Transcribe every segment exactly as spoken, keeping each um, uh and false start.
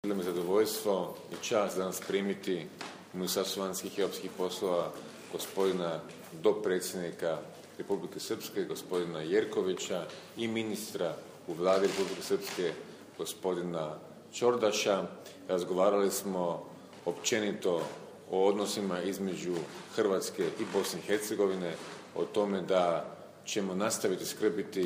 Bilo mi zadovoljstvo i čast danas primiti u Ministarstvu vanjskih i europskih poslova gospodina dopredsjednika Republike Srpske, gospodina Jerkovića, i ministra u vladi Republike Srpske, gospodina Čordaša. Razgovarali smo općenito o odnosima između Hrvatske i Bosne i Hercegovine, o tome da ćemo nastaviti skrbiti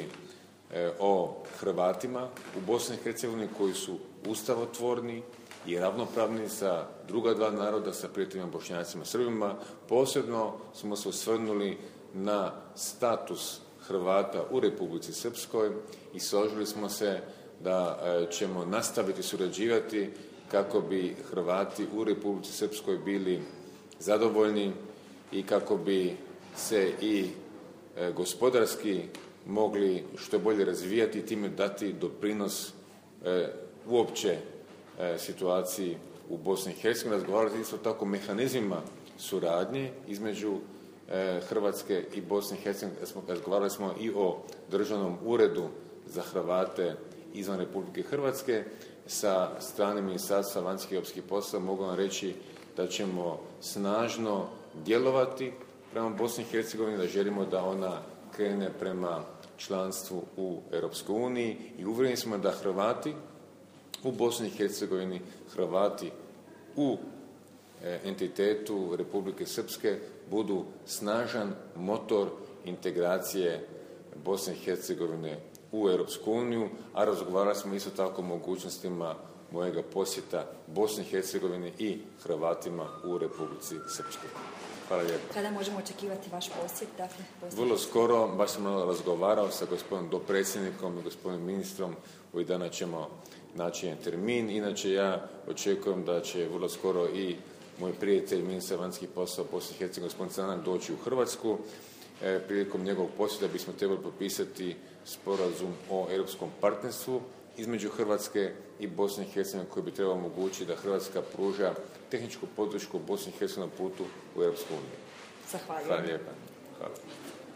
o Hrvatima u Bosni i Hercegovini koji su ustavotvorni i ravnopravni sa druga dva naroda, sa prijateljima Bošnjacima i Srbima. Posebno smo se osvrnuli na status Hrvata u Republici Srpskoj i složili smo se da ćemo nastaviti surađivati kako bi Hrvati u Republici Srpskoj bili zadovoljni i kako bi se i gospodarski mogli što bolje razvijati i time dati doprinos e, uopće e, situaciji u Bosni i Hercegovini. Razgovarati isto tako o mehanizmima suradnje između e, Hrvatske i Bosne i Hercegovine. Razgovarali smo i o državnom uredu za Hrvate izvan Republike Hrvatske. Sa strane Ministarstva vanjskih i europskih poslova mogu vam reći da ćemo snažno djelovati prema Bosni i Hercegovini, da želimo da ona krene prema članstvu u Europskoj uniji i uvjereni smo da Hrvati u Bosni i Hercegovini, Hrvati u e, entitetu Republike Srpske budu snažan motor integracije Bosne i Hercegovine u Europsku uniju, a razgovarali smo isto tako o mogućnostima mojega posjeta Bosni i Hercegovini i Hrvatima u Republici Srpskoj. Hvala lijepo. Kada možemo očekivati vaš posjet? Dakle, posjet? Vrlo skoro, baš sam malo razgovarao sa gospodinom dopredsjednikom i gospodinom ministrom, ovih dana ćemo naći jedan termin. Inače, ja očekujem da će vrlo skoro i moj prijatelj, ministar vanjskih poslova Bosne i Hercegovine, gospodin Canak, doći u Hrvatsku. E, prilikom njegovog posjeta bismo trebali potpisati sporazum o europskom partnerstvu između Hrvatske i Bosne i Hercegovine, koji bi trebao omogućiti da Hrvatska pruža tehničku podršku Bosni i Hercegovini na putu u Europsku uniju. Zahvaljujem. Hvala lijepa. Hvala.